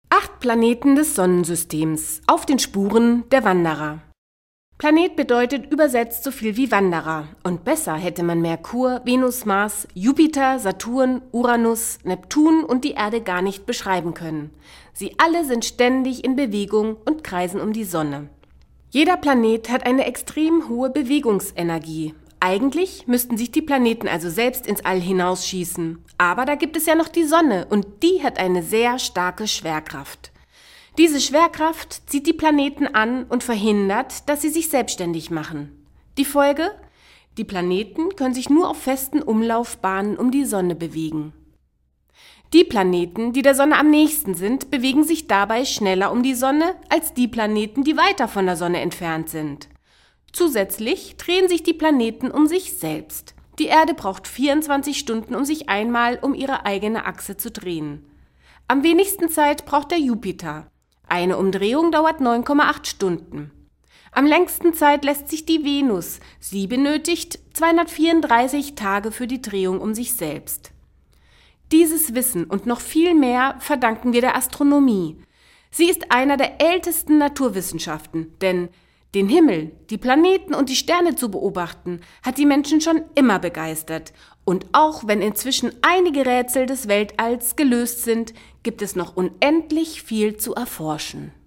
8 Planeten des Sonnensystems auf den Spuren der Wanderer. Planet bedeutet übersetzt so viel wie Wanderer. Und besser hätte man Merkur, Venus, Mars, Jupiter, Saturn, Uranus, Neptun und die Erde gar nicht beschreiben können. Sie alle sind ständig in Bewegung und kreisen um die Sonne. Jeder Planet hat eine extrem hohe Bewegungsenergie. Eigentlich müssten sich die Planeten also selbst ins All hinausschießen. Aber da gibt es ja noch die Sonne und die hat eine sehr starke Schwerkraft. Diese Schwerkraft zieht die Planeten an und verhindert, dass sie sich selbstständig machen. Die Folge? Die Planeten können sich nur auf festen Umlaufbahnen um die Sonne bewegen. Die Planeten, die der Sonne am nächsten sind, bewegen sich dabei schneller um die Sonne als die Planeten, die weiter von der Sonne entfernt sind. Zusätzlich drehen sich die Planeten um sich selbst. Die Erde braucht 24 Stunden, um sich einmal um ihre eigene Achse zu drehen. Am wenigsten Zeit braucht der Jupiter. Eine Umdrehung dauert 9,8 Stunden. Am längsten Zeit lässt sich die Venus. Sie benötigt 234 Tage für die Drehung um sich selbst. Dieses Wissen und noch viel mehr verdanken wir der Astronomie. Sie ist einer der ältesten Naturwissenschaften, denn den Himmel, die Planeten und die Sterne zu beobachten, hat die Menschen schon immer begeistert. Und auch wenn inzwischen einige Rätsel des Weltalls gelöst sind, gibt es noch unendlich viel zu erforschen.